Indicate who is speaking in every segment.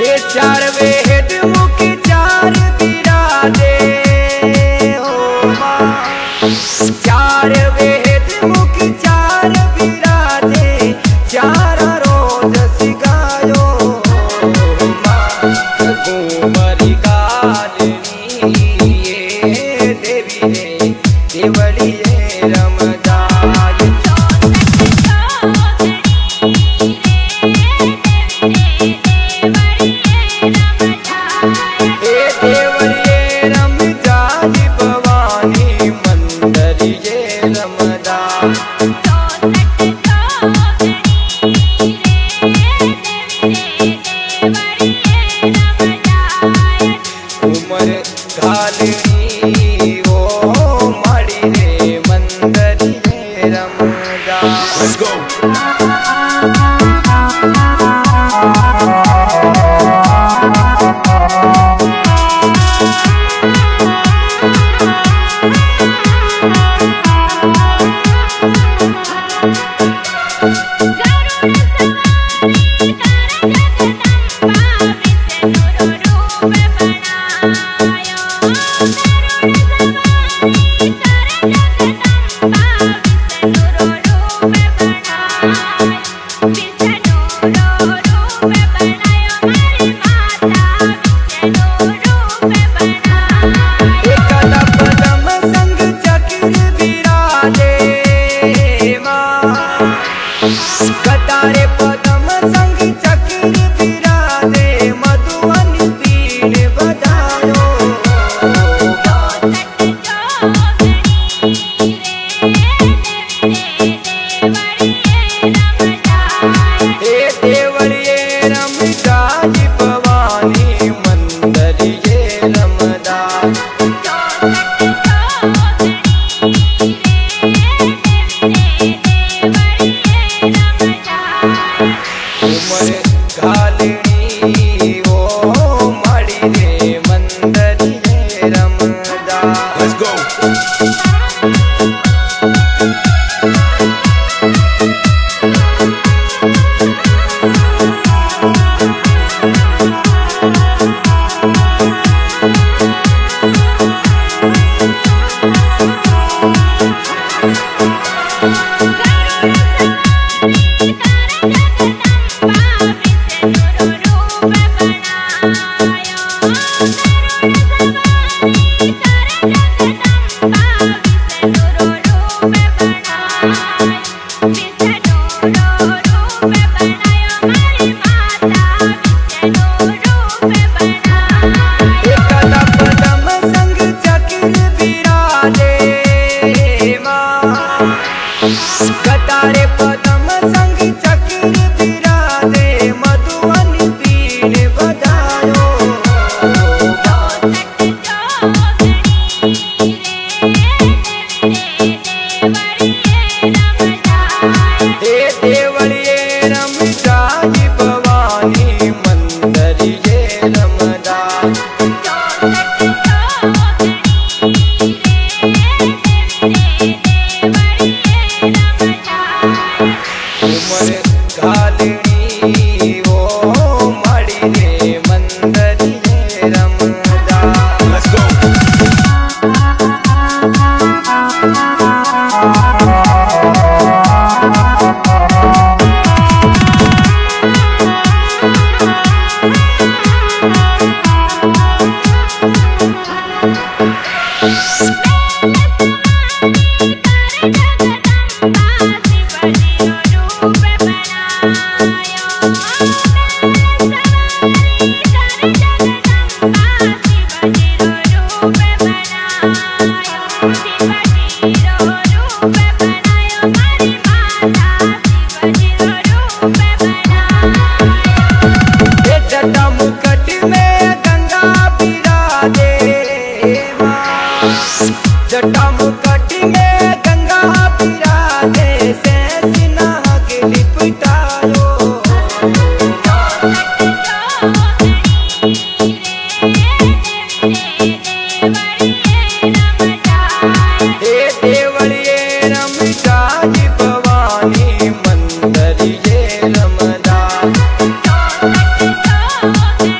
Speaker 1: चार वेद मुख चार बिराजे हो माँ। चार वेद मुख चार बिराजे चार रोज सिखायो माँ। कुमारी कालिनी ये देवी रे देवली ये रमदाय। उमर घालनी ओ माड़ी रे मंदरी रे रमदा। Let's go. कतारे पदम संग चक्र बिराजे मधुवन बीन बजायो। हे देवरिये रमदास भवानी मंदरिये रमदास। उमर घालनी ओ माड़ी रे मंदरी रे रमदा। Let's go. कतारे पदम संग चक्र बिराजे मधुवन बीन बजायो। हे देवरिये रमदास भवानी मंदरिये रमदास। उमर घालनी ओ माड़ी रे मंदरी रे रमदा। Let's go. जटा मुकट में गंगा बिराजे से सिनाग लिपटायो। हे देवरिये रमदास भवानी मंदरिये रमदास।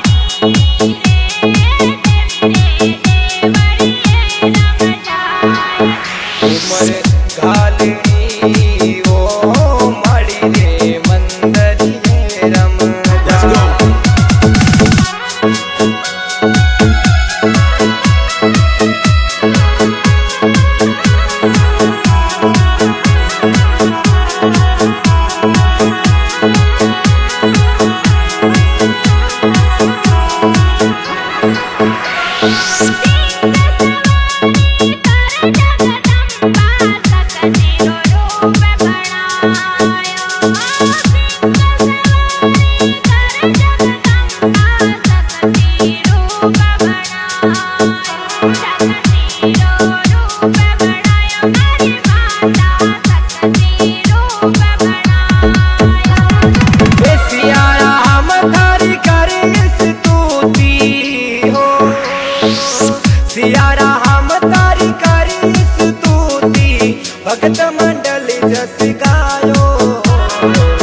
Speaker 1: મંડળી જસી ગાયો